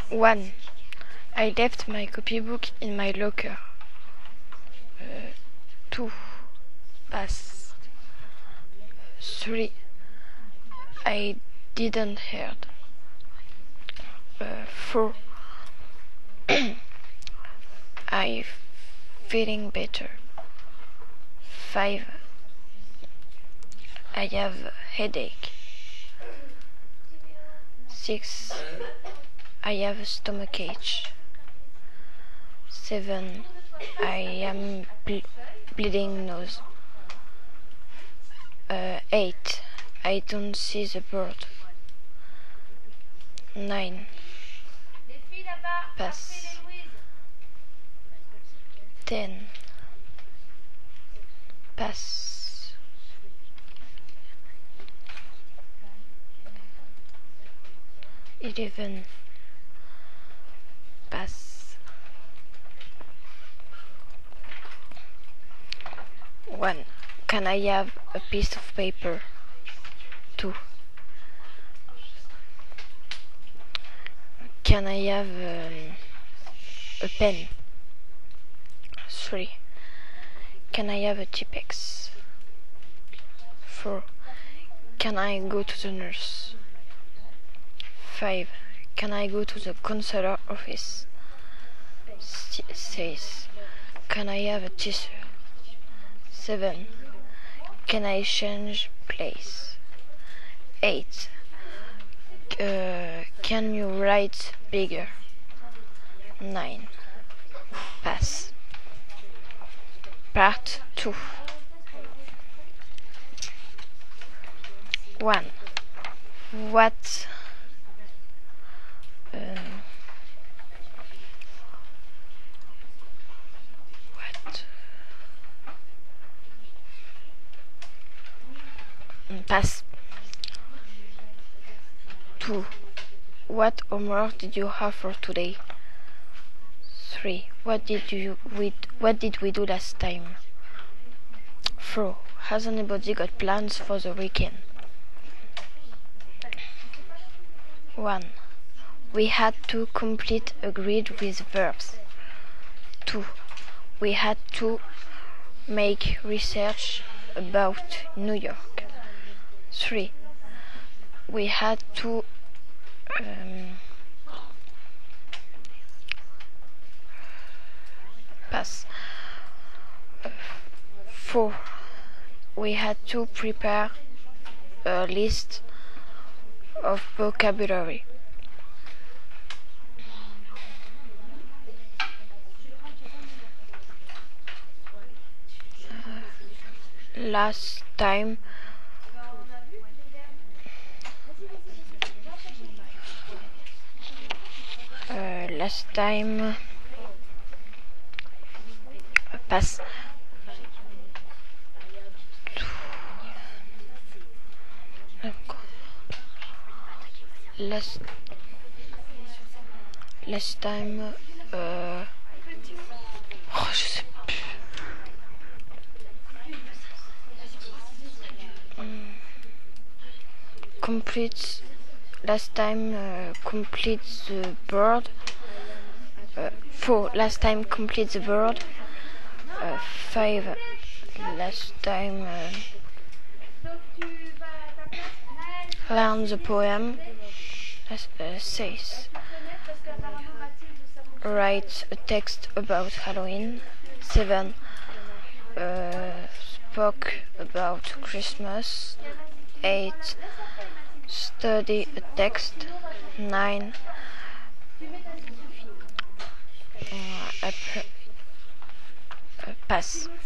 1. I left my copybook in my locker. 2. Pass. 3. I didn't heard. 4. I feeling better. 5. I have a headache. 6. I have a stomachache. 7. I am bleeding nose. 8. I don't see the bird. 9. Pass. 10. Pass. 11. Pass. 1. Can I have a piece of paper? 2. Can I have a pen? 3. Can I have a Tipex? 4. Can I go to the nurse? 5. Can I go to the consular office? 6. Can I have a tissue? 7. Can I change place? 8. Can you write bigger? 9. Pass. Part 2. 1. What pass. 2. What homework did you have for today? 3. What did we do last time? 4. Has anybody got plans for the weekend? 1. We had to complete a grid with verbs. 2. We had to make research about New York. 3. We had to pass. 4. We had to prepare a list of vocabulary. Last time pass. Last time je sais plus. Complete last time complete the bird. 4. Last time complete the bird. 5. Last time learn the poem. 6. Write a text about Halloween. 7. Spoke about Christmas. 8. Study a text. 9. Pass.